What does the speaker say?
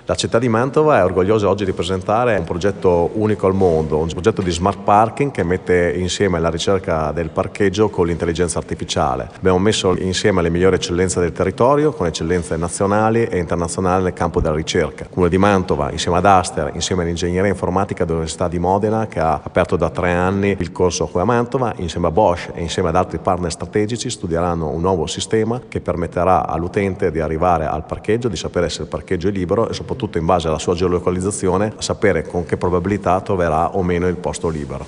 La città di Mantova è orgogliosa oggi di presentare un progetto unico al mondo, un progetto di smart parking che mette insieme la ricerca del parcheggio con l'intelligenza artificiale. Abbiamo messo insieme le migliori eccellenze del territorio con eccellenze nazionali e internazionali nel campo della ricerca. Il Comune di Mantova, insieme ad Aster, insieme all'ingegneria informatica dell'Università di Modena, che ha aperto da 3 anni il corso qui a Mantova, insieme a Bosch e insieme ad altri partner strategici studieranno un nuovo sistema che permetterà all'utente di arrivare al parcheggio, di sapere se il parcheggio è libero e soprattutto in base alla sua geolocalizzazione sapere con che probabilità troverà o meno il posto libero.